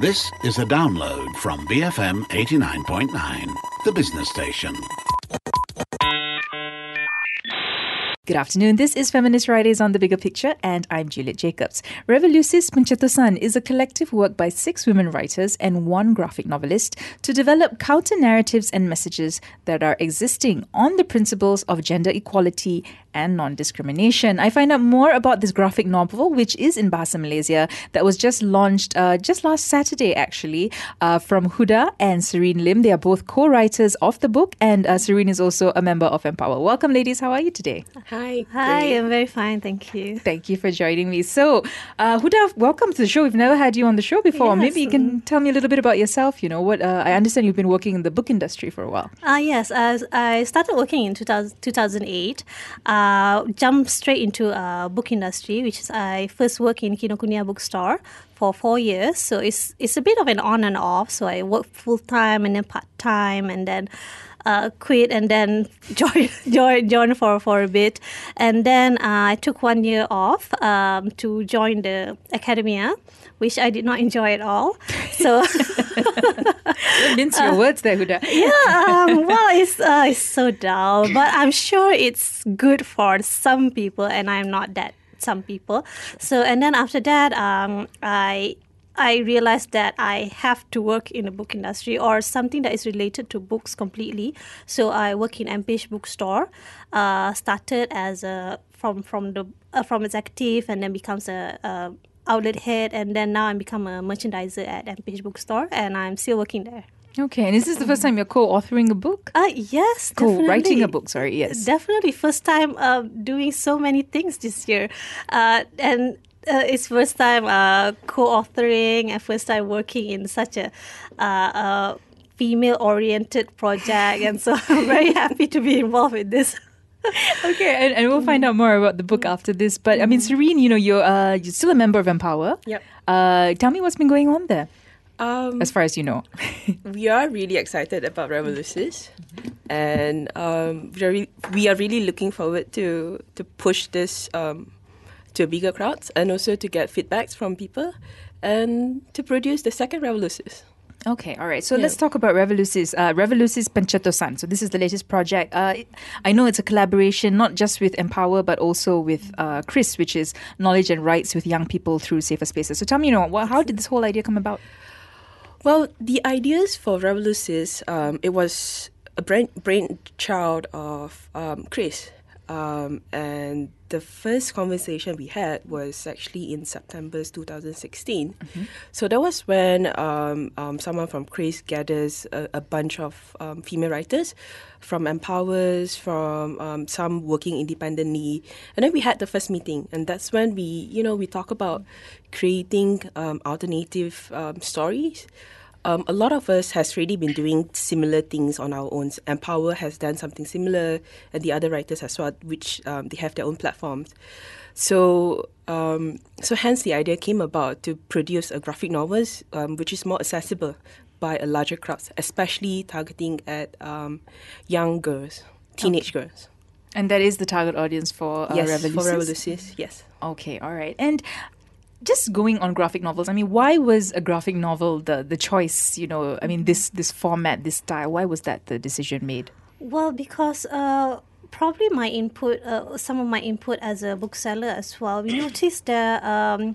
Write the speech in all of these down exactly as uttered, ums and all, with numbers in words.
This is a download from B F M eighty-nine point nine, the business station. Good afternoon. This is Feminist Fridays on The Bigger Picture, and I'm Juliet Jacobs. Revolusis Pencetusan is a collective work by six women writers and one graphic novelist to develop counter-narratives and messages that are existing on the principles of gender equality and non-discrimination. I find out more about this graphic novel, which is in Bahasa Malaysia, that was just launched uh, just last Saturday, actually, uh, from Huda and Serene Lim. They are both co-writers of the book, and uh, Serene is also a member of Empower. Welcome, ladies. How are you today? Hi. Hi, great. I'm very fine, thank you. Thank you for joining me. So, uh, Huda, welcome to the show. We've never had you on the show before. Yes. Maybe you can tell me a little bit about yourself. You know, what uh, I understand you've been working in the book industry for a while. Uh, yes, as I started working in two thousand, two thousand eight, uh, jumped straight into uh, book industry, which is I first worked in Kinokuniya bookstore for four years. So it's it's a bit of an on and off. So I worked full time and then part time, and then uh, quit and then join join join for for a bit, and then uh, I took one year off um, to join the academia, which I did not enjoy at all. So. Mince your uh, words there, Huda. Yeah, um, well, it's uh, it's so dull, but I'm sure it's good for some people, and I'm not that some people. So, and then after that, um, I I realized that I have to work in the book industry or something that is related to books completely. So I work in M P H bookstore. Uh, started as a from from the uh, from executive, and then becomes a. a outlet head, and then now I'm become a merchandiser at M P H bookstore, and I'm still working there. Okay, and is this the first time you're co-authoring a book? Uh, yes, Co-writing definitely. a book, sorry, yes. Definitely, first time uh, doing so many things this year. Uh, and uh, it's first time uh, co-authoring and first time working in such a uh, uh, female-oriented project, and so I'm very happy to be involved with this. Okay, and, and we'll find out more about the book after this. But I mean, Serene, you know, you're uh, you're still a member of Empower. Yep. Uh, tell me what's been going on there, Um, as far as you know. we are really excited about Revolusis, and um, we, are re- we are really looking forward to to push this um, to bigger crowds, and also to get feedbacks from people, and to produce the second Revolusis. Okay, all right. So Yeah. let's talk about Revolusis. Uh, Revolusis Pencetusan. So this is the latest project. Uh, I know it's a collaboration, not just with Empower, but also with uh, Chris, which is Knowledge and Rights with Young People Through Safer Spaces. So tell me, you know, well, how did this whole idea come about? Well, the ideas for Revolusis, um, it was a brain brainchild of um, Chris. Um, and the first conversation we had was actually in September twenty sixteen. Mm-hmm. So that was when um, um, someone from Chris gathers a, a bunch of um, female writers from Empowers, from um, some working independently. And then we had the first meeting. And that's when we, you know, we talk about creating um, alternative um, stories. Um, a lot of us has already been doing similar things on our own. Empower has done something similar, and the other writers as well, which um, they have their own platforms. So, um, so hence the idea came about to produce a graphic novels, um, which is more accessible by a larger crowd, especially targeting at um, young girls, teenage okay. girls. And that is the target audience for uh, yes, Revolusis? for Revolusis, yes. Okay, all right. And just going on graphic novels, I mean, why was a graphic novel the, the choice, you know, I mean, this, this format, this style, why was that the decision made? Well, because uh, probably my input, uh, some of my input as a bookseller as well, we noticed that um,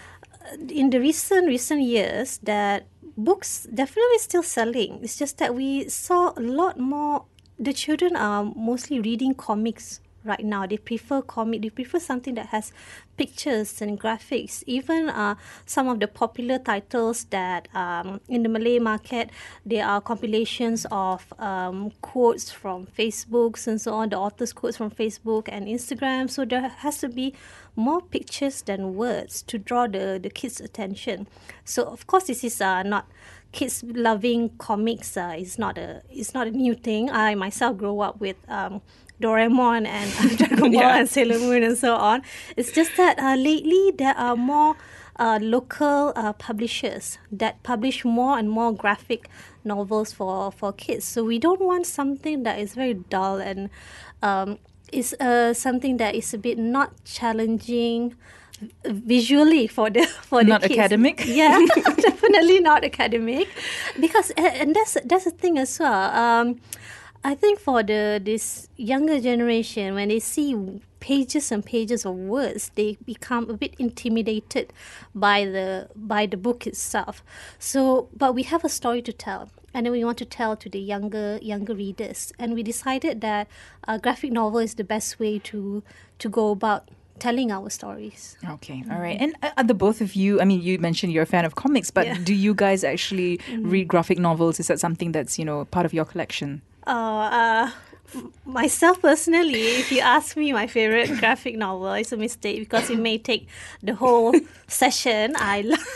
in the recent recent years that books definitely still selling. It's just that we saw a lot more, the children are mostly reading comics right now. They prefer comic. They prefer something that has pictures and graphics. Even uh, some of the popular titles that um, in the Malay market, there are compilations of um, quotes from Facebook and so on, the author's quotes from Facebook and Instagram. So there has to be more pictures than words to draw the, the kids' attention. So of course, this is uh, not kids loving comics. Uh, is not a it's not a new thing. I myself grew up with Um, Doraemon and uh, Dragon Ball yeah. and Sailor Moon and so on. It's just that uh, lately there are more uh, local uh, publishers that publish more and more graphic novels for, for kids. So we don't want something that is very dull and um, is uh, something that is a bit not challenging visually for the for the not kids. Academic. Yeah, definitely not academic, because and that's that's the thing as well. Um, I think for the this younger generation, when they see pages and pages of words, they become a bit intimidated by the by the book itself. So, but we have a story to tell, and then we want to tell to the younger younger readers, and we decided that a graphic novel is the best way to to go about telling our stories. Okay, all right. And uh, are the both of you, I mean, you mentioned you're a fan of comics, but Yeah. do you guys actually read graphic novels? Is that something that's, you know, part of your collection? Uh, uh, m- myself personally, if you ask me my favorite graphic novel, it's a mistake because it may take the whole session. I love,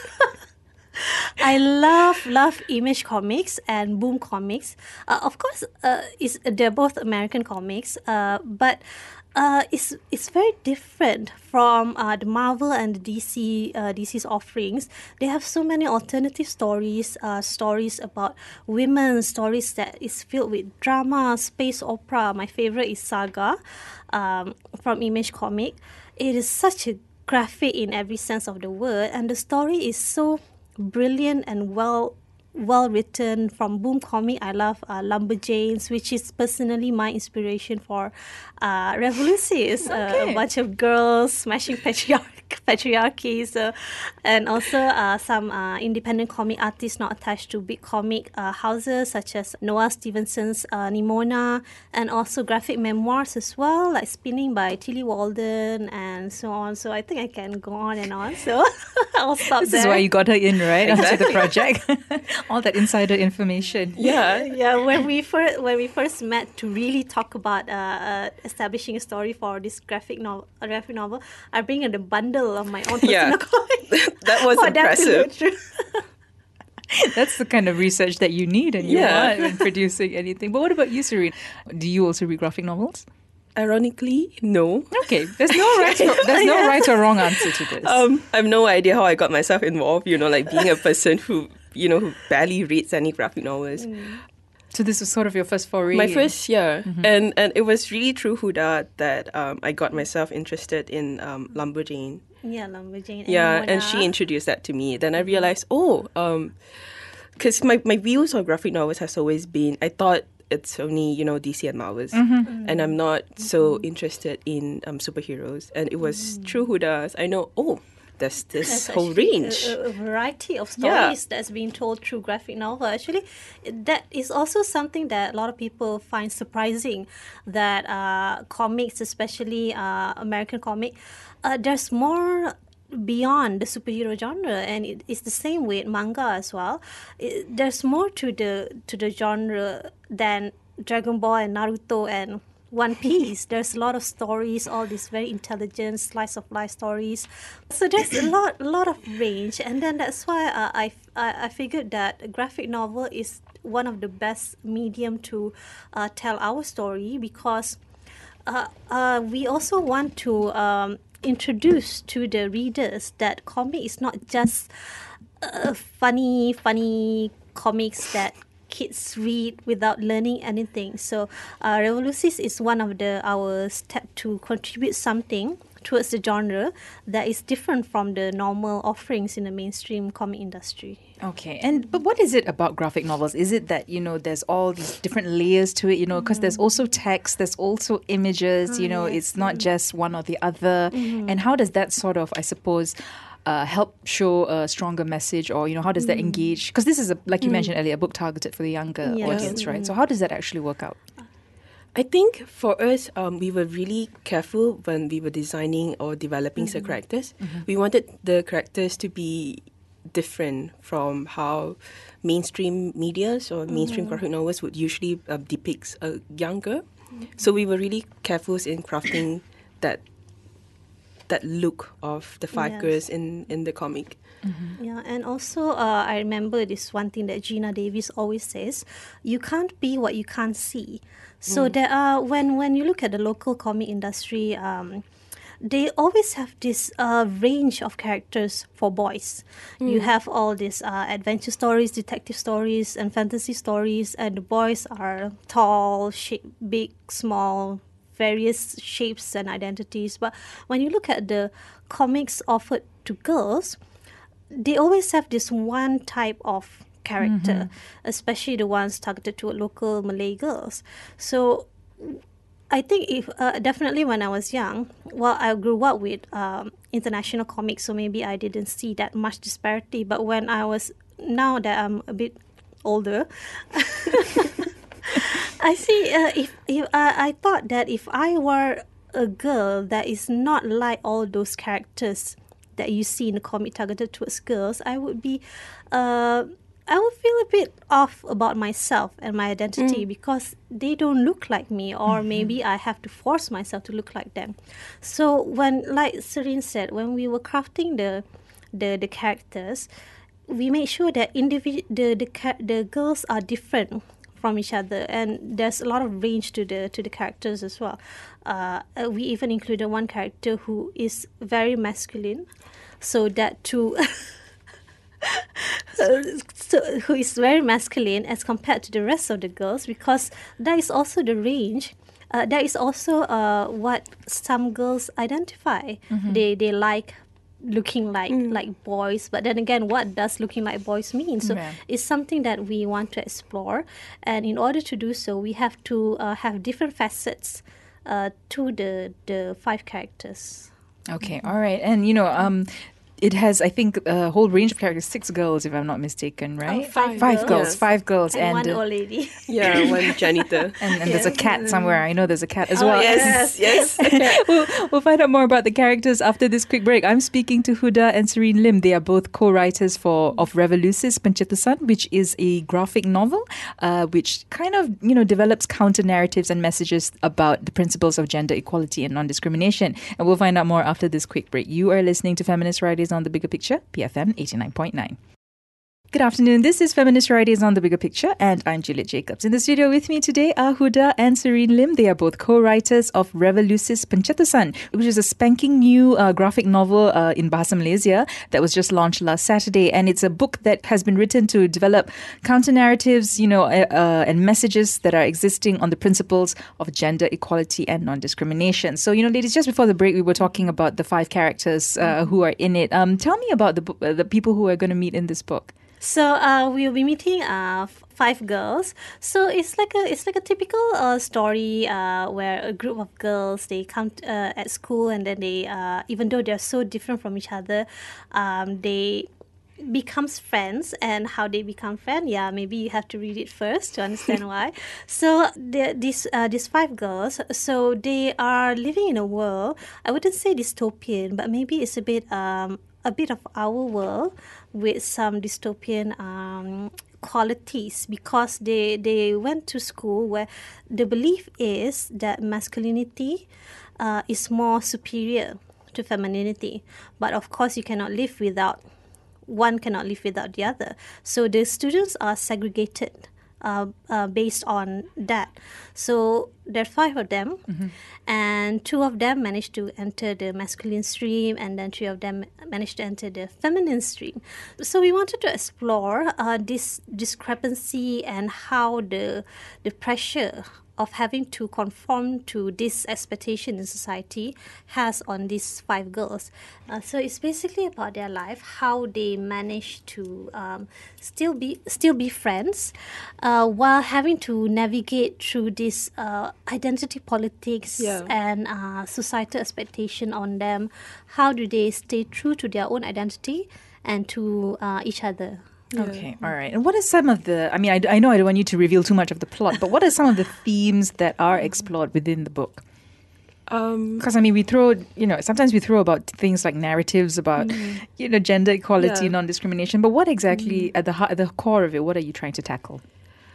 I love love Image Comics and Boom Comics. Uh, of course, uh, it's, they're both American comics, uh, but uh, it's it's very different from uh, the Marvel and the D C uh, D C's offerings. They have so many alternative stories, uh, stories about women, stories that is filled with drama, space opera. My favorite is Saga, um, from Image Comic. It is such a graphic in every sense of the word, and the story is so brilliant and well well written. From Boom Comic, I love uh, Lumberjanes, which is personally my inspiration for uh, Revolucies, uh, Okay. a bunch of girls smashing patriarch patriarchy. So, and also uh, some uh, independent comic artists not attached to big comic uh, houses, such as Noah Stevenson's uh, Nimona, and also graphic memoirs as well, like Spinning by Tilly Walden, and so on. So I think I can go on and on. So I'll stop This there. is why you got her in, right? Onto the project. All that insider information. Yeah. Yeah, when we first when we first met to really talk about uh, uh, establishing a story for this graphic novel, graphic novel, I bring in a bundle of my own personal Yeah. comics. That was for them to impressive. look through. That's the kind of research that you need and you Yeah. want when producing anything. But what about you, Serene? Do you also read graphic novels? Ironically, no. Okay, there's no right or, there's no right or wrong answer to this. Um, I have no idea how I got myself involved. You know, like being a person who, you know, who barely reads any graphic novels. So this was sort of your first foray. My first year, and and it was really through Huda that um, I got myself interested in um, Lumberjane. Yeah, Lumberjane. Yeah, and Mona. she introduced that to me. Then I realized, oh, because my, my views on graphic novels has always been, I thought it's only, you know, D C and Marvels. And I'm not so interested in um, superheroes. And it was through Huda's, I know, oh, there's this There's whole actually range. A, a variety of Yeah. stories that's being told through graphic novel. Actually, that is also something that a lot of people find surprising. That uh, comics, especially uh, American comic, uh, there's more beyond the superhero genre, and it, it's the same with manga as well. It, there's more to the to the genre than Dragon Ball and Naruto and One Piece. There's a lot of stories, all these very intelligent slice of life stories. So there's a lot, a lot of range, and then that's why uh, I, I, I figured that a graphic novel is one of the best medium to uh, tell our story, because uh, uh, we also want to um, introduce to the readers that comic is not just uh, funny, funny comics that kids read without learning anything. So uh, Revolucies is one of the our step to contribute something towards the genre that is different from the normal offerings in the mainstream comic industry. Okay, and but what is it about graphic novels? Is it that, you know, there's all these different layers to it, you know, because there's also text, there's also images, you know, it's not just one or the other. And how does that sort of, I suppose, uh, help show a stronger message, or, you know, how does that engage? Because this is, a, like you mentioned earlier, a book targeted for the younger Yes. audience, right? So how does that actually work out? I think for us, um, we were really careful when we were designing or developing the characters. We wanted the characters to be different from how mainstream medias or mainstream graphic novels would usually uh, depict a younger. So we were really careful in crafting that that look of the five Yes. girls in, in the comic. Yeah, and also uh, I remember this one thing that Gina Davis always says: you can't be what you can't see. So there are when when you look at the local comic industry, um, they always have this uh, range of characters for boys. You have all these uh, adventure stories, detective stories, and fantasy stories, and the boys are tall, shape, big, small, various shapes and identities. But when you look at the comics offered to girls, they always have this one type of character, mm-hmm. especially the ones targeted to local Malay girls. So I think if uh, definitely when I was young, well, I grew up with um, international comics, so maybe I didn't see that much disparity. But when I was, now that I'm a bit older, I see, uh, if, if uh, I thought that if I were a girl that is not like all those characters that you see in the comic targeted towards girls, I would be, uh, I would feel a bit off about myself and my identity mm. because they don't look like me, or mm-hmm. maybe I have to force myself to look like them. So when, like Serene said, when we were crafting the the, the characters, we made sure that individu- the, the the girls are different from each other, and there's a lot of range to the to the characters as well. Uh, we even included one character who is very masculine, so that to so, who is very masculine as compared to the rest of the girls, because that is also the range. Uh, that is also uh, what some girls identify. Mm-hmm. They they like looking like mm. like boys, but then again, what does looking like boys mean? So yeah. it's something that we want to explore, and in order to do so, we have to uh, have different facets uh, to the the five characters. Okay, mm-hmm. all right, and you know, um. It has, I think, a whole range of characters, six girls, if I'm not mistaken, right? Oh, five, five girls, girls, yes. five girls, and, and one uh, old lady. Yeah, one janitor, and, and yeah. there's a cat somewhere. I know there's a cat as oh, well. Yes, yes. we'll, we'll find out more about the characters after this quick break. I'm speaking to Huda and Serene Lim. They are both co-writers for of Revolusis Pencetusan, which is a graphic novel, uh, which kind of you know develops counter narratives and messages about the principles of gender equality and non-discrimination. And we'll find out more after this quick break. You are listening to Feminist Fridays on The Bigger Picture, B F M eighty-nine point nine. Good afternoon. This is Feminist Fridays on The Bigger Picture, and I'm Juliet Jacobs. In the studio with me today are Huda and Serene Lim. They are both co-writers of Revolusis Pencetusan, which is a spanking new uh, graphic novel uh, in Bahasa Malaysia that was just launched last Saturday. And it's a book that has been written to develop counter-narratives, you know, uh, uh, and messages that are existing on the principles of gender equality and non-discrimination. So, you know, ladies, just before the break, we were talking about the five characters uh, who are in it. Um, tell me about the, uh, the people who are going to meet in this book. So uh, we'll be meeting uh, f- five girls. So it's like a it's like a typical uh, story uh, where a group of girls, they come t- uh, at school, and then they uh, even though they're so different from each other, um, they becomes friends. And how they become friends, yeah, maybe you have to read it first to understand why. So the, these uh, these five girls, so they are living in a world, I wouldn't say dystopian, but maybe it's a bit um a bit of our world with some dystopian um, qualities, because they, they went to school where the belief is that masculinity uh, is more superior to femininity. But of course, you cannot live without, one cannot live without the other. So the students are segregated uh, uh, based on that. So there are five of them, mm-hmm. and two of them managed to enter the masculine stream, and then three of them managed to enter the feminine stream. So we wanted to explore uh, this discrepancy and how the the pressure of having to conform to this expectation in society has on these five girls. Uh, so it's basically about their life, how they manage to um, still be still be friends uh, while having to navigate through this uh, identity politics yeah. and uh, societal expectation on them. How do they stay true to their own identity and to uh, each other? Yeah. Okay, all right. And what are some of the, I mean, I, I know I don't want you to reveal too much of the plot, but what are some of the themes that are explored within the book? Because, um, I mean, we throw, you know, sometimes we throw about things like narratives about, mm. you know, gender equality, yeah. non-discrimination, but what exactly, mm. at the at the core of it, what are you trying to tackle?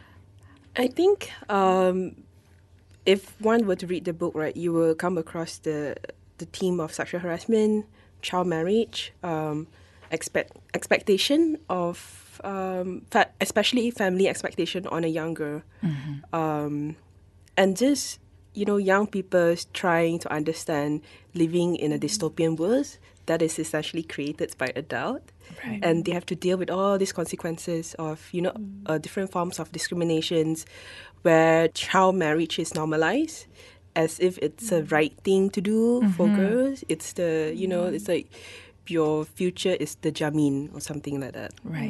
I think um, if one were to read the book, right, you will come across the, the theme of sexual harassment, child marriage, um, expect expectation of Um, fa- especially family expectation on a young girl, mm-hmm. um, and just you know young people trying to understand living in a dystopian world that is essentially created by adult, right. and they have to deal with all these consequences of you know mm. uh, different forms of discriminations, where child marriage is normalized as if it's mm. a right thing to do mm-hmm. for girls. It's the you know it's like your future is the jamin or something like that. Right.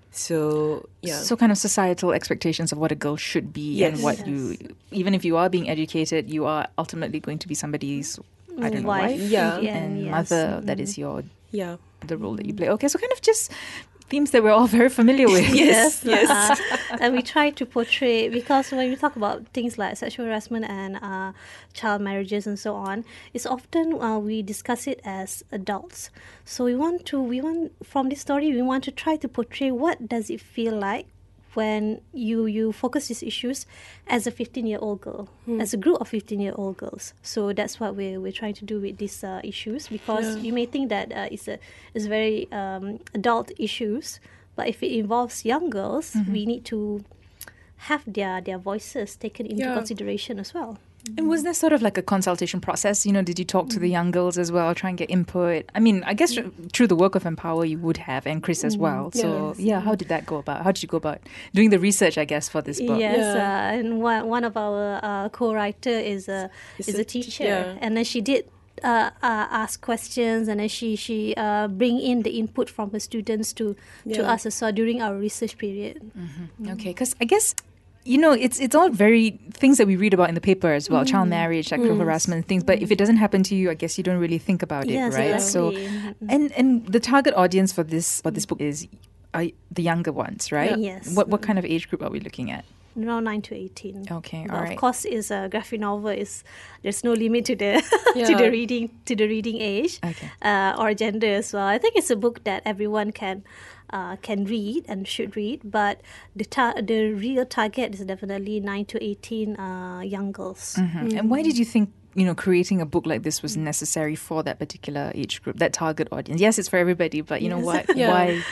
So yeah. So kind of societal expectations of what a girl should be Yes. and what Yes. you, even if you are being educated, you are ultimately going to be somebody's, I don't know, Wife, wife Yeah. in the and end, yes. mother. That is your, yeah. the role that you play. Okay, so kind of just themes that we're all very familiar with. Yes, yes. uh, and we try to portray, because when we talk about things like sexual harassment and uh, child marriages and so on, it's often uh, we discuss it as adults. So we want to, we want from this story, we want to try to portray what does it feel like when you you focus these issues as a fifteen-year-old girl, as a group of fifteen-year-old girls. So that's what we're we're trying to do with these uh, issues, because you may think that uh, it's a it's very um, adult issues, but if it involves young girls, we need to have their their voices taken into Yeah. consideration as well. And was there sort of like a consultation process? You know, did you talk to the young girls as well, try and get input? I mean, I guess through the work of Empower, you would have, and Chris as well. So, yeah, how did that go about? How did you go about doing the research, I guess, for this book? Yes, Yeah. uh, and one, one of our uh, co-writer is a Is is a a t- teacher, yeah. and then she did uh, uh, ask questions, and then she she uh, bring in the input from her students to to Yeah. us as well during our research period. Okay, because I guess, you know, it's it's all very things that we read about in the paper as well, child marriage, sexual harassment, things. But if it doesn't happen to you, I guess you don't really think about it, Yes, right? So, exactly. and and the target audience for this for this book is uh, the younger ones, right? Yeah. Yes. What what kind of age group are we looking at? Around nine to eighteen. Okay, But all of right. course, is a graphic novel. Is there's no limit to the to Yeah. the reading to the reading age, Okay. uh, or gender as well. I think it's a book that everyone can uh, can read and should read. But the tar- the real target is definitely nine to eighteen uh, young girls. Mhm. And why did you think, you know, creating a book like this was necessary for that particular age group, that target audience? Yes, it's for everybody, but you know Yes. what? Yeah. Why?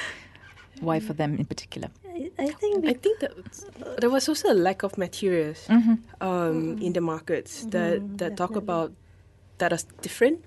Why for them in particular? I, I think I we, think that there was also a lack of materials um, in the markets that, that talk about that are different.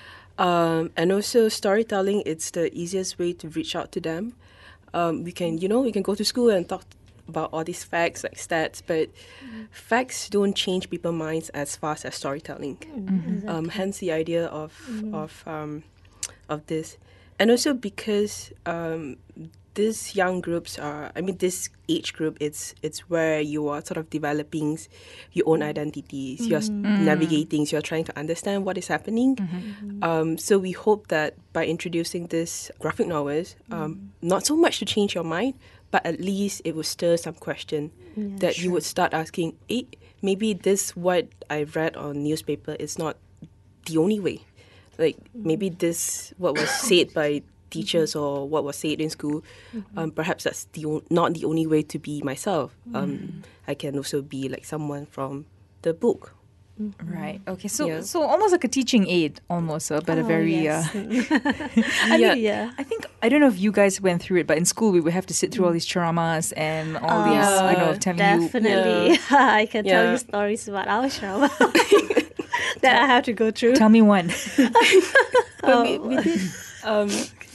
Um, and also storytelling, it's the easiest way to reach out to them. Um, we can, you know, we can go to school and talk about all these facts like stats, but facts don't change people's minds as fast as storytelling. Um, hence the idea of of um, of this, and also because um, these young groups are, I mean, this age group, it's it's where you are sort of developing s- your own identities. You're s navigating. You're trying to understand what is happening. Um, so we hope that by introducing this graphic novels, um, not so much to change your mind, but at least it will stir some question that you would start asking. Eh, maybe this what I read on newspaper is not the only way. Like maybe this what was said by teachers or what was said in school, um, perhaps that's the o- not the only way to be myself. Um, I can also be like someone from the book. Right. Okay. So Yeah. so almost like a teaching aid, almost, uh, but a Oh, very. yes. Uh, I Yeah. think, yeah. I think I don't know if you guys went through it, but in school we would have to sit through all these traumas and all these, you know, Yeah, telling you. Definitely, I can tell Yeah. you stories about our trauma that I have to go through. Tell me one. But we, we did, um,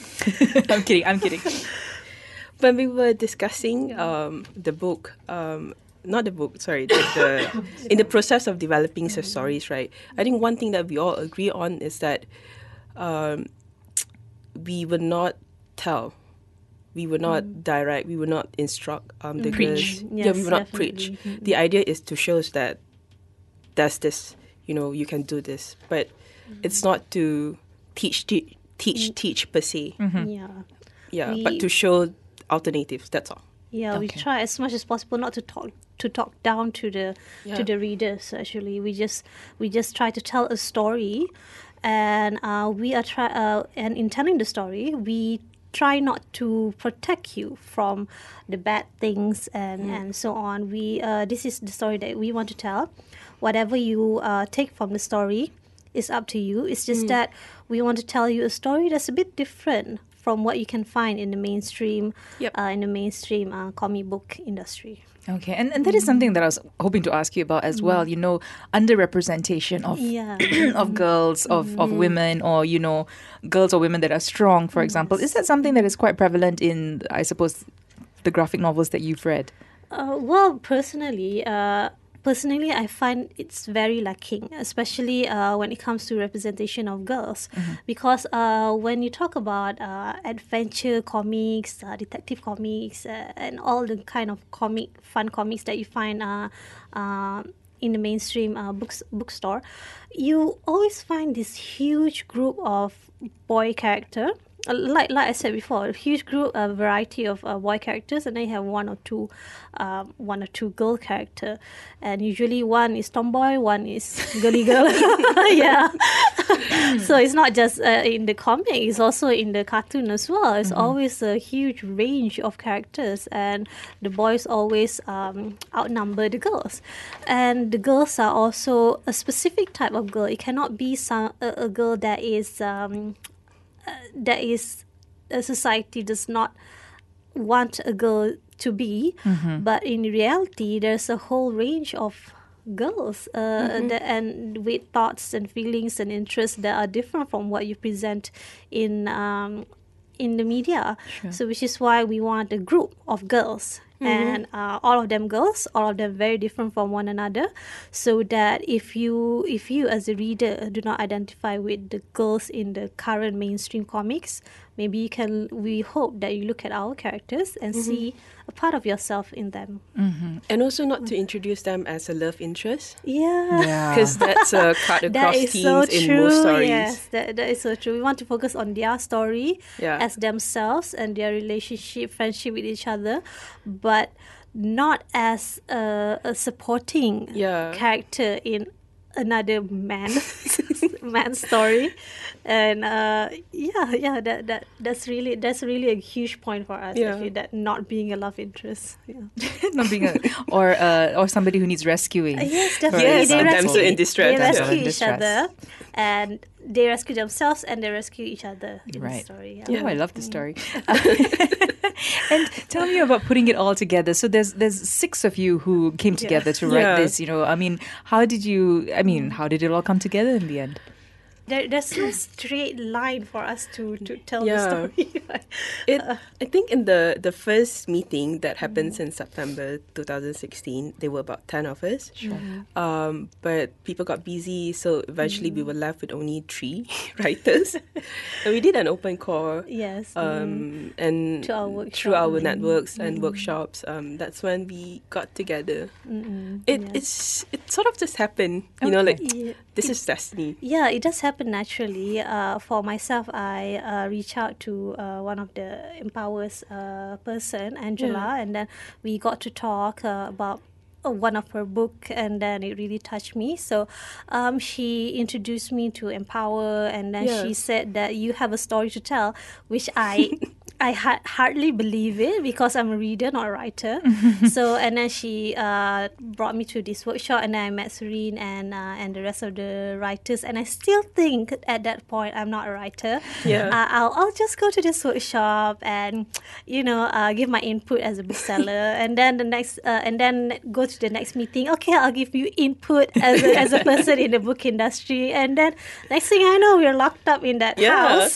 I'm kidding. I'm kidding. when we were discussing um, the book, um, not the book, sorry, the, the in the process of developing the stories, right? I think one thing that we all agree on is that um, we will not tell, we will not direct, we will not instruct um, the Preach. girls. yeah, we Yes, will not preach. definitely. The idea is to show us that there's this, you know, you can do this, but it's not to teach, te- teach, teach per se. Yeah. Yeah, We- but to show alternatives. That's all. Yeah, we Okay. try as much as possible not to talk to talk down to the Yeah. to the readers. Actually, we just we just try to tell a story, and uh, we are try uh, and in telling the story, we try not to protect you from the bad things and and so on. We uh, this is the story that we want to tell. Whatever you uh, take from the story is up to you. It's just that we want to tell you a story that's a bit different from what you can find in the mainstream, Yep. uh, in the mainstream uh, comic book industry. Okay, and, and that is something that I was hoping to ask you about as well. You know, underrepresentation of Yeah. of girls, of, of women, or you know, girls or women that are strong, for example. Is that something that is quite prevalent in, I suppose, the graphic novels that you've read? Uh, well, personally, uh, personally, I find it's very lacking, especially uh, when it comes to representation of girls. Mm-hmm. Because uh, when you talk about uh, adventure comics, uh, detective comics, uh, and all the kind of comic, fun comics that you find uh, uh, in the mainstream uh, books bookstore, you always find this huge group of boy character. Like like I said before, a huge group, a variety of uh, boy characters, and then you have one or two, um, one or two girl character, and usually one is tomboy, one is girly girl. Yeah. So it's not just uh, in the comic; it's also in the cartoon as well. It's mm-hmm. always a huge range of characters, and the boys always um, outnumber the girls, and the girls are also a specific type of girl. It cannot be some a, a girl that is. Um, Uh, that is a society does not want a girl to be, mm-hmm. but in reality there's a whole range of girls uh, mm-hmm. that, and with thoughts and feelings and interests that are different from what you present in um, in the media. Sure. So which is why we want a group of girls. Mm-hmm. And uh, all of them girls, all of them very different from one another, so that if you if you as a reader do not identify with the girls in the current mainstream comics, maybe you can. We hope that you look at our characters and mm-hmm. see a part of yourself in them, mm-hmm. and also not to introduce them as a love interest. Yeah, because yeah. that's a cut across themes so in most stories. Yes, that, that is so true. We want to focus on their story yeah. as themselves and their relationship, friendship with each other, but not as a, a supporting yeah. character in another man man story. And uh, yeah, yeah, that that that's really that's really a huge point for us. Yeah. I feel that not being a love interest, yeah. not being a or uh, or somebody who needs rescuing. Uh, yes, definitely. Yes, they damsel in distress. They rescue each other, and they rescue themselves, and they rescue each other in right. the story. Yeah. Oh, I love the story. And tell me about putting it all together. So there's there's six of you who came together yeah. to write yeah. this. You know, I mean, how did you? I mean, how did it all come together in the end? There, there's no straight line for us to, to tell yeah. the story. it, I think in the, the first meeting that happened mm. in September twenty sixteen, there were about ten of us. Sure. Um, but people got busy, so eventually mm. we were left with only three writers. And we did an open call. Yes. Um, mm. And to our workshop. through our networks mm. and workshops. Um, that's when we got together. Mm-mm. It yes. it's it sort of just happened. You okay. know, like yeah. this it, is destiny. Yeah, it does happen naturally. Uh, for myself, I uh, reach out to uh, one of the Empowers uh, person, Angela, yeah. and then we got to talk uh, about uh, one of her book, and then it really touched me. So um, she introduced me to Empower, and then yeah. she said that you have a story to tell, which I I ha- hardly believe it because I'm a reader, not a writer. So, and then she uh, brought me to this workshop, and then I met Serene and uh, and the rest of the writers. And I still think at that point I'm not a writer. Yeah, uh, I'll I'll just go to this workshop and you know uh, give my input as a bookseller, and then the next uh, and then go to the next meeting. Okay, I'll give you input as a, as a person in the book industry, and then next thing I know, we're locked up in that yeah. house.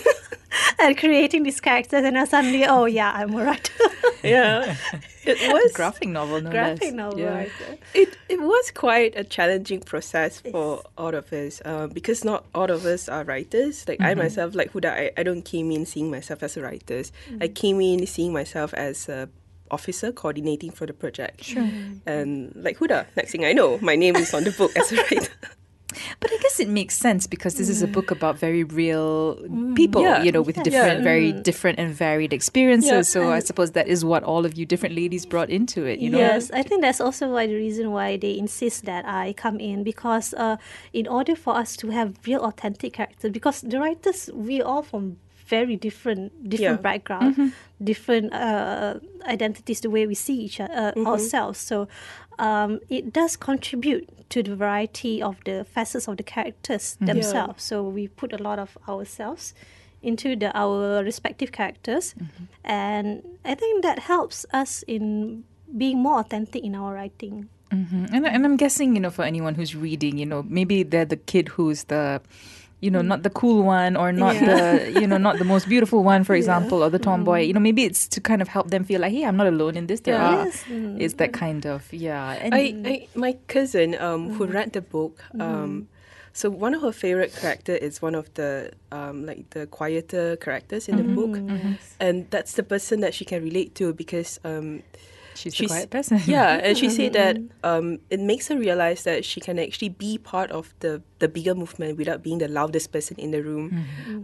And creating these characters, and then suddenly, oh yeah, I'm a writer. Yeah, it was graphic novel. No graphic less. novel. Yeah. Writer. It it was quite a challenging process for it's, all of us, uh, because not all of us are writers. Like mm-hmm. I myself, like Huda, I, I don't came in seeing myself as a writer. Mm-hmm. I came in seeing myself as a officer coordinating for the project. Sure. And like Huda, next thing I know, my name is on the book as a writer. But I guess it makes sense because this mm. is a book about very real mm. people, yeah. you know, with yeah. different, Yeah. very Mm. different and varied experiences. Yeah. So I suppose that is what all of you different ladies brought into it, you know? Yes, I think that's also why the reason why they insist that I come in, because uh, in order for us to have real authentic characters, because the writers, we all from very different different Yeah. background, Mm-hmm. different uh, identities, the way we see each other, uh, Mm-hmm. ourselves. So um, it does contribute to the variety of the facets of the characters themselves. So we put a lot of ourselves into the our respective characters, Mm-hmm. and I think that helps us in being more authentic in our writing. Mm-hmm. And, and I'm guessing, you know, for anyone who's reading, you know, maybe they're the kid who's the you know, not the cool one or not the, you know, not the most beautiful one, for example, or the tomboy. You know, maybe it's to kind of help them feel like, hey, I'm not alone in this. There Yeah. are. Yes. Mm. It's that kind of, yeah. And I, I my cousin um who read the book um so one of her favorite character is one of the um like the quieter characters in the book, and that's the person that she can relate to because um she's, she's the quiet person. yeah, and she said that um it makes her realize that she can actually be part of the the bigger movement without being the loudest person in the room.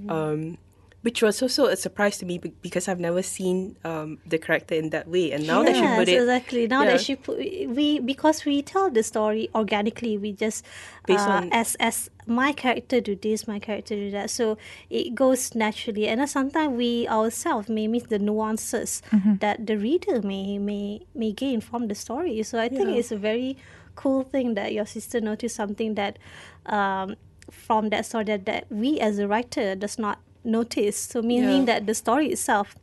Um which was also a surprise to me be- because I've never seen um, the character in that way. And now that she Yes, put it, exactly. Now yeah. that she put we because we tell the story organically, we just Based uh, on- as as my character do this, my character do that. So it goes naturally, and then sometimes we ourselves may miss the nuances that the reader may may may gain from the story. So I think Yeah. it's a very cool thing that your sister noticed something that um, from that story that, that we as a writer does not notice. So meaning Yeah. that the story itself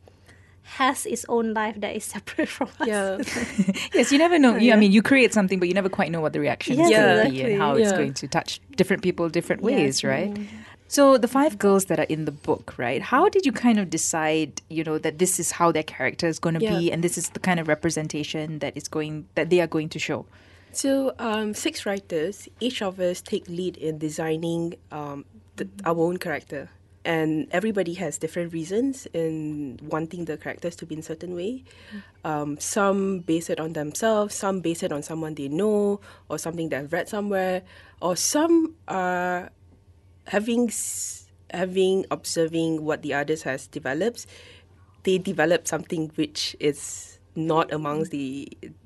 has its own life that is separate from us. yeah, Yes, you never know. You, I mean, you create something, but you never quite know what the reaction is Yes, going to be exactly. and how it's Yeah. going to touch different people different ways, Yes. right? So the five girls that are in the book, right? How did you kind of decide, you know, that this is how their character is going to Yeah. be, and this is the kind of representation that is going that they are going to show? So, um, six writers, each of us take lead in designing um, the, our own character. And everybody has different reasons in wanting the characters to be in a certain way. Um, some base it on themselves, some base it on someone they know or something they've read somewhere, or some are having s- having observing what the others has developed. They develop something which is not amongst the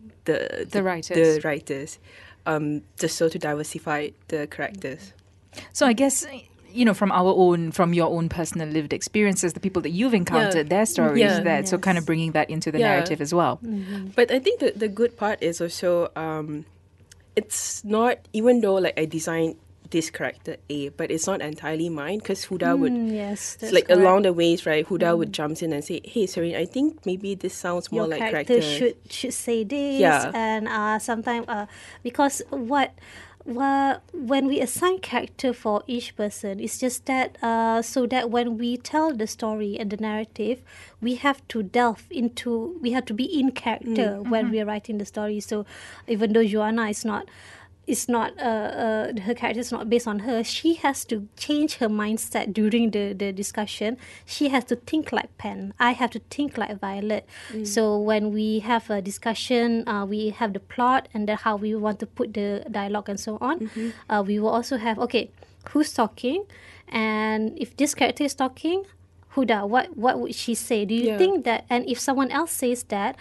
the The writers. the writers, um, just so to diversify the characters. So I guess, you know, from our own, from your own personal lived experiences, the people that you've encountered, their stories, Yeah. that so kind of bringing that into the Yeah. narrative as well. But I think the the good part is also um, it's not, even though like I designed this character A, but it's not entirely mine because Huda would Mm, yes, it's that's like correct. along the ways, right? Huda would jump in and say, "Hey, Serene, I think maybe this sounds more your like character, character." should should say this, Yeah. and uh, sometimes uh, because what. Well, when we assign character for each person, it's just that uh, so that when we tell the story and the narrative, we have to delve into, we have to be in character when we are writing the story. So even though Joanna is not, it's not uh, uh, her character is not based on her, she has to change her mindset during the, the discussion. She has to think like Pen. I have to think like Violet. So when we have a discussion, uh, we have the plot and then how we want to put the dialogue and so on. Uh, we will also have, okay, who's talking? And if this character is talking, Huda, what what would she say? Do you Yeah. think that, and if someone else says that,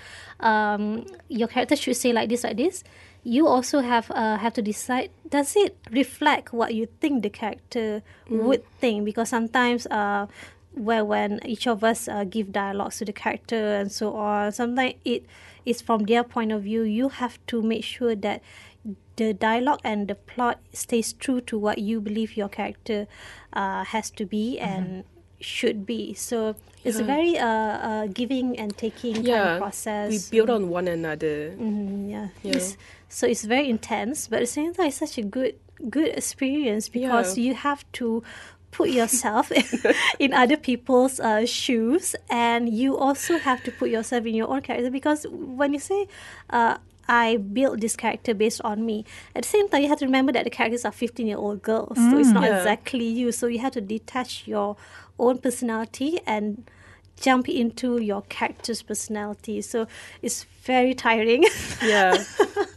um, your character should say like this, like this, you also have uh, have to decide, does it reflect what you think the character would think? Because sometimes uh, where when each of us uh, give dialogues to the character and so on, sometimes it is from their point of view. You have to make sure that the dialogue and the plot stays true to what you believe your character uh, has to be and should be. So it's a Yeah. very uh, uh, giving and taking kind Yeah, of process. we build on one another. Mm, yeah. Yeah. It's, so it's very intense, but at the same time, it's such a good good experience because Yeah. you have to put yourself in other people's uh, shoes, and you also have to put yourself in your own character. Because when you say, uh, I built this character based on me, at the same time, you have to remember that the characters are fifteen-year-old girls, so it's not Yeah. exactly you. So you have to detach your own personality and jump into your character's personality. So it's very tiring. Yeah,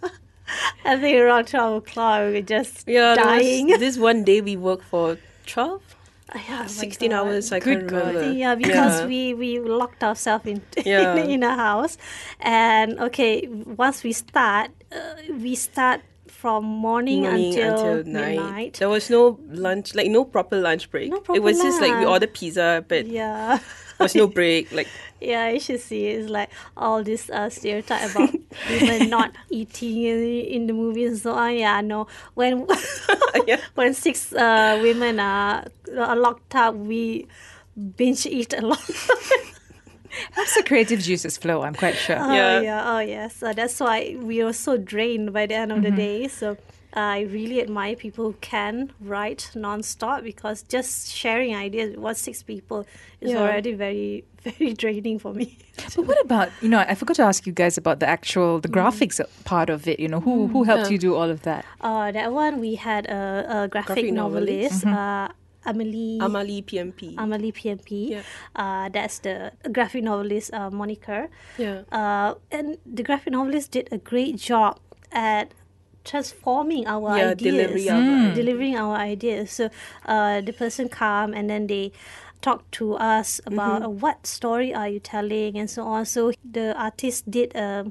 I think around twelve o'clock we were just yeah. there was dying. this one day we worked for twelve, Oh, yeah, my sixteen God. hours. I Good can't God. remember. Yeah, because Yeah. we we locked ourselves in Yeah. in, in a house, and okay, once we start, uh, we start from morning, Morning until, until night. midnight. There was no lunch, like no proper lunch break. No it proper was just like we lunch. ordered pizza, but Yeah. there was no break. Like Yeah, you should see it's like all this uh, stereotype about women not eating in, in the movies and so on. Yeah, no. When Yeah. when six uh, women are, are locked up, we binge eat a lot. Helps the creative juices flow, I'm quite sure. Oh Yeah. yeah, oh yes. So that's why we were so drained by the end of the day. So I really admire people who can write non-stop, because just sharing ideas with what six people is Yeah. already very, very draining for me. But what about, you know, I forgot to ask you guys about the actual, the graphics part of it. You know, who who helped Yeah. you do all of that? Uh, that one we had a, a graphic, Graphic novelist, novelist. uh, Amelie. Amali P M P. Amalie P M P. Yeah. Uh, that's the graphic novelist uh, moniker. Yeah. Uh, and the graphic novelist did a great job at transforming our Yeah, ideas, delivery of Mm. delivering our ideas. So uh, the person come and then they talk to us about uh, what story are you telling and so on. So the artist did a,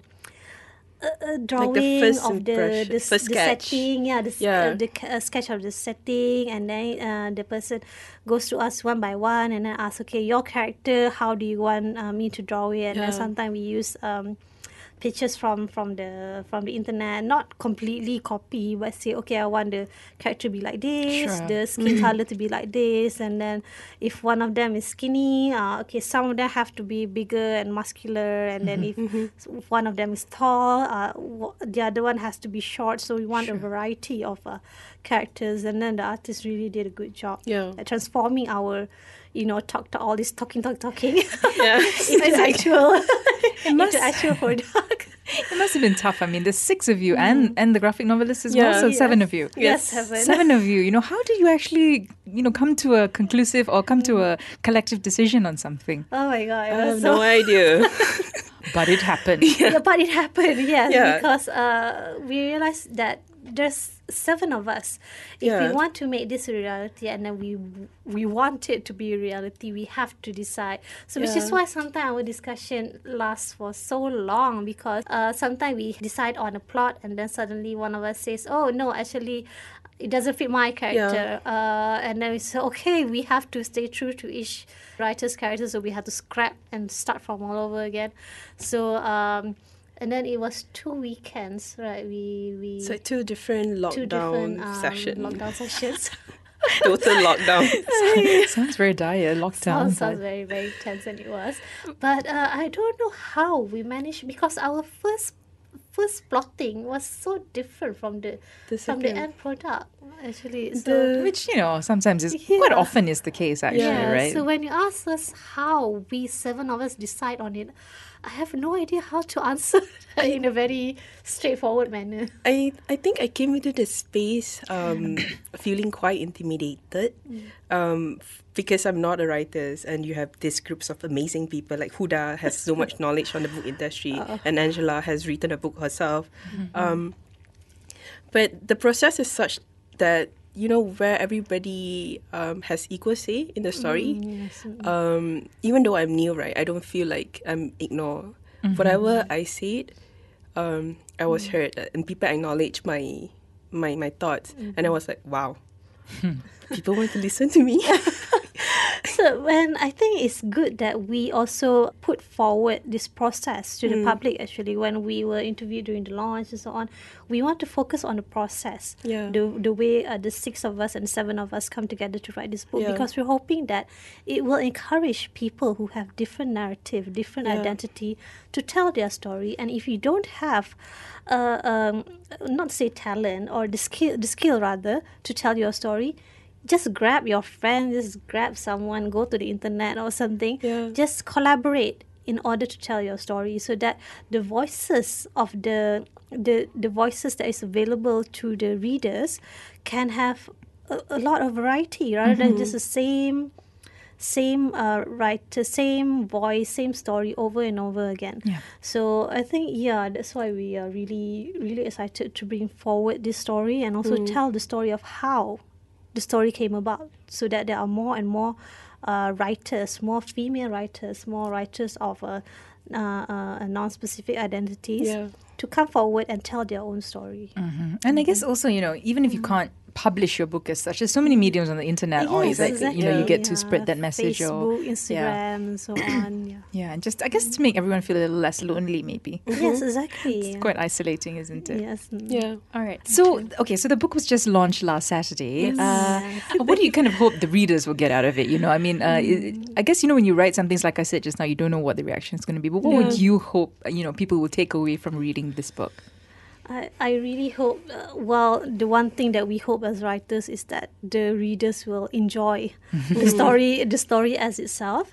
a, a drawing first of the impression- the, first the sketch. setting, yeah, the, s- Yeah. uh, the ca- uh, sketch of the setting, and then uh, the person goes to us one by one and then asks, okay, your character, how do you want uh, me to draw it? And then Yeah. sometimes we use um, pictures from from the from the internet, not completely copy, but say, okay, I want the character to be like this, Sure. the skin color to be like this, and then if one of them is skinny, uh, okay, some of them have to be bigger and muscular, and then if, if one of them is tall, uh, w- the other one has to be short. So we want a variety of uh, characters, and then the artist really did a good job Yeah. at transforming our, you know, talk to all this talking, talk, talking Yeah. into actual, must- into actual product. It must have been tough. I mean, there's six of you and, and the graphic novelist as well, Yeah. so seven Yes. of you. Yes, Yes. seven. Seven of you. You know, how do you actually, you know, come to a conclusive or come to a collective decision on something? Oh my god! It I was have so no idea. But it happened. yeah, but it happened, yes, Yeah. because uh, we realized that there's seven of us. If we Yeah. want to make this a reality, and then we we want it to be a reality, we have to decide. So which is Yeah. why sometimes our discussion lasts for so long, because uh, sometimes we decide on a plot and then suddenly one of us says, oh no, actually it doesn't fit my character. Uh, and then we say, okay, we have to stay true to each writer's character, so we have to scrap and start from all over again. So um, and then it was two weekends, right? We we It's like two different lockdown two different um, sessions. lockdown sessions. Total lockdown. Sounds very dire, lockdown. sounds, sounds but- very very tense, and it was. But uh, I don't know how we managed, because our first first plotting was so different from the The from the second. end product. Actually, so. The- Which, you know, sometimes is quite Yeah. often is the case, actually, Yeah, right? so when you ask us how we seven of us decide on it, I have no idea how to answer in a very straightforward manner. I I think I came into the space um, feeling quite intimidated um, f- because I'm not a writer, and you have these groups of amazing people like Huda has so much knowledge on the book industry, and Angela has written a book herself. Um, but the process is such that, you know, where everybody um, has equal say in the story. Um, even though I'm new, right, I don't feel like I'm ignored. Whatever I said, um, I was heard, uh, and people acknowledged my my my thoughts, and I was like, wow, people want to listen to me. So when I think it's good that we also put forward this process to the public. Actually, when we were interviewed during the launch and so on, we want to focus on the process. Yeah. The the way uh, the six of us and seven of us come together to write this book, Yeah. because we're hoping that it will encourage people who have different narrative, different Yeah. identity to tell their story. And if you don't have, uh, um, not say talent or the skill, the skill rather to tell your story, just grab your friend, just grab someone, go to the internet or something. Yeah. Just collaborate in order to tell your story, so that the voices of the the the voices that is available to the readers can have a, a lot of variety, rather than just the same same uh, writer, same voice, same story over and over again. Yeah. So I think, yeah, that's why we are really really excited to bring forward this story, and also tell the story of how the story came about, so that there are more and more uh, writers, more female writers, more writers of uh, uh, uh, non-specific identities Yeah. to come forward and tell their own story. And I guess also, you know, even if you can't publish your book as such, there's so many mediums on the internet, or Yes, that exactly. you know you get to Yeah, spread that message, Facebook, or Instagram, yeah, and so on. Yeah. yeah, and just I guess to make everyone feel a little less lonely, maybe. Yes, exactly. It's quite isolating, isn't it? Yes. mm. Yeah. All right. So, okay, so the book was just launched last Saturday. Uh, what do you kind of hope the readers will get out of it? You know, I mean, uh, it, I guess, you know, when you write some things, like I said just now, you don't know what the reaction is going to be. But what would Yeah. you hope, uh, you know, people will take away from reading this book? I, I really hope, uh, well, the one thing that we hope as writers is that the readers will enjoy the story the story as itself.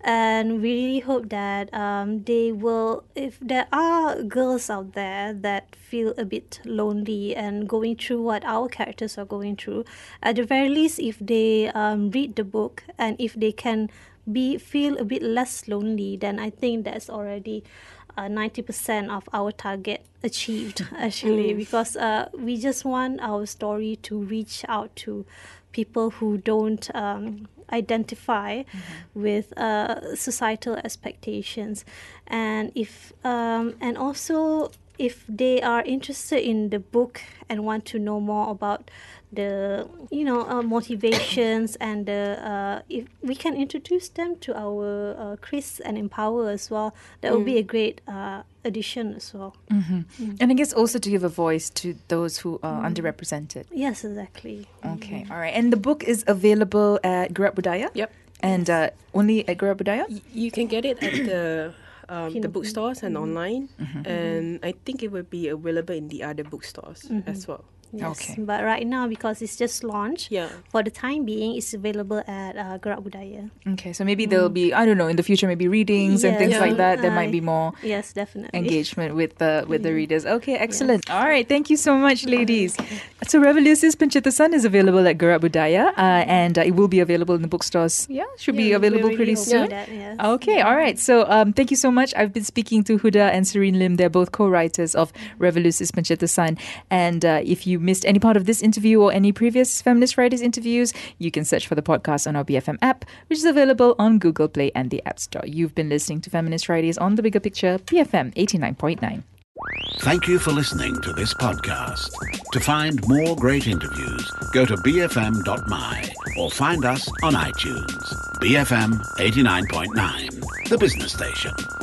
And we really hope that um, they will, if there are girls out there that feel a bit lonely and going through what our characters are going through, at the very least, if they um, read the book and if they can be feel a bit less lonely, then I think that's already Uh, ninety percent of our target achieved, actually, because uh, we just want our story to reach out to people who don't um, identify mm-hmm. with uh, societal expectations. And if um, and also if they are interested in the book and want to know more about the you know uh, motivations and the uh, if we can introduce them to our uh, Chris and Empower as well, that mm. would be a great uh, addition as well. Mm-hmm. Mm. And I guess also to give a voice to those who are mm. underrepresented. Yes, exactly. Okay, mm. all right. And the book is available at Gerak Budaya? Yep. And uh, only at Gerak Budaya? Y- you can get it at the um, the bookstores and mm-hmm. online, mm-hmm. and I think it will be available in the other bookstores mm-hmm. as well. Yes, okay. But right now, because it's just launched, yeah. for the time being, it's available at uh, Gerak Budaya. Okay, so maybe mm. there'll be, I don't know, in the future, maybe readings yes. and things yeah. like that. There uh, might be more yes, definitely. engagement with the with the readers. Okay, excellent. Yes. All right, thank you so much, ladies. So Revolusis Pencetasan is available at Gerak Budaya, uh, and uh, it will be available in the bookstores. Yeah, should yeah, be available really pretty soon. That, yes. Okay, all right. So um, thank you so much. I've been speaking to Huda and Serene Lim. They're both co-writers of Revolusis Pencetasan. And uh, if you missed any part of this interview or any previous Feminist Writers interviews, you can search for the podcast on our B F M app, which is available on Google Play and the App Store. You've been listening to Feminist Writers on The Bigger Picture, B F M eighty-nine point nine. Thank you for listening to this podcast. To find more great interviews, go to b f m dot m y or find us on iTunes. B F M eighty-nine point nine, the business station.